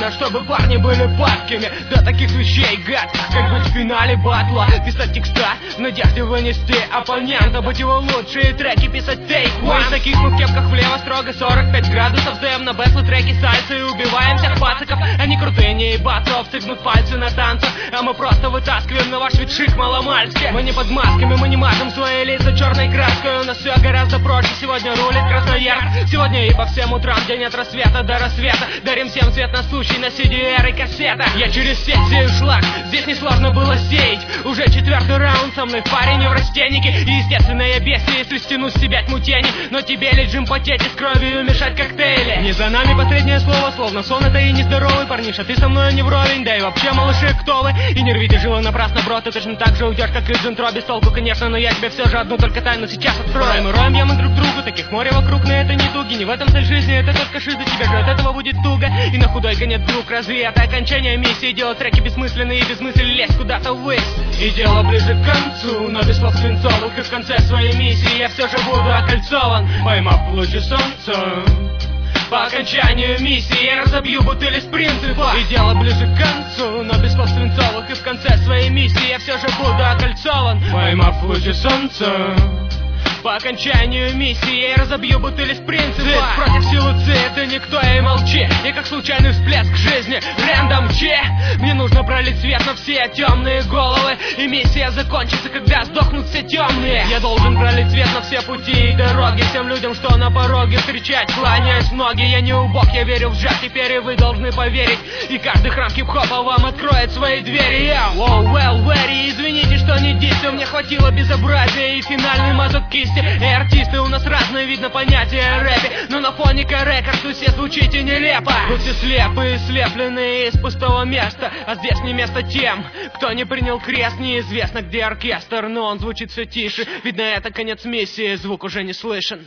нужно, чтобы парни были падкими до таких вещей гадких, как быть в финале батла, писать текста в надежде вынести оппонента, быть его лучшие треки, писать тейк. Мы из таких мы в кепках влево строго 45 градусов, даем на бэслы треки сальса и убиваем всех пациков. Они крутые, не ебаться, встыгнут пальцы на танцах, а мы просто вытаскиваем на ваш ветшик маломальски. Мы не под масками, мы не мажем свои лица черной краской, у нас все гораздо проще. Сегодня рулит Красноярск, сегодня и по всем утрам, день от рассвета до рассвета, дарим всем свет на случай, на CDR и кассета. Я через сеть сею шлак, здесь несложно было сеять. Уже 4-й раунд, со мной в паре неврастенники. И естественное бесие, если стяну с себя тьму тени. Но тебе ли джим потеть и с кровью мешать коктейли? Не за нами последнее слово, словно сон это и нездоровый парниша. Ты со мной не вровень, да и вообще, малыши, кто вы? И не рвите жило напрасно, бро, ты точно так же уйдешь, как из интро. Без толку, конечно, но я тебе все же одну только тайну сейчас открою. Мы роем ямы друг другу, таких море вокруг, но это не туги. Не в этом цель жизни, это только шиза, тебе же от этого будет туго. И на худой конец друг, разве это окончание миссии? Делать треки бессмысленные и без мысли лезть куда-то ввысь. И дело ближе к концу, но без слов свинцовых. И в конце своей миссии я все же буду окольцован, поймав лучи солнца. По окончанию миссии я разобью бутыли с принципа. И дело ближе к концу, но без слов свинцовых. И в конце своей миссии я все же буду окольцован, поймав лучи солнца. По окончанию миссии я разобью бутыли с принципа. Против силы Ци, это никто, и молчи. Я как случайный всплеск жизни, рэндом че. Мне нужно пролить свет на все темные головы. И миссия закончится, когда сдохнут все темные. Я должен пролить свет на все пути и дороги, всем людям, что на пороге встречать, кланяясь в ноги. Я не убог, я верю в жар, теперь и вы должны поверить. И каждый храм хип-хопа вам откроет свои двери. Oh, well, very, извините, что не действую. Мне хватило безобразия и финальный мазок кисти. И артисты у нас разные, видно понятия о рэпе, но на фоне К-Рекордс вы все звучите нелепо. Вы все слепые, слепленные из пустого места, а здесь не место тем, кто не принял крест. Неизвестно, где оркестр, но он звучит все тише. Видно, это конец миссии, звук уже не слышен.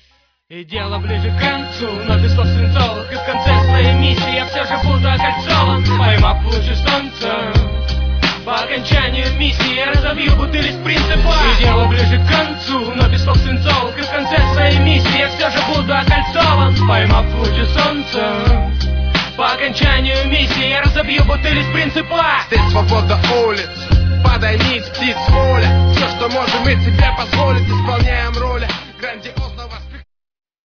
И дело ближе к концу, но без слов свинцовых. И в конце своей миссии я все же буду окольцован, поймав лучи солнца. По окончанию миссии я разобью бутыли с принципа. И дело ближе к концу, но без слов свинцовых. И в конце своей миссии я все же буду окольцован, поймав лучи солнца. По окончанию миссии я разобью бутыли с принципа. Здесь свобода улиц, подай ниц, птиц воля. Все, что можем мы себе позволить, исполняем роли грандиозно.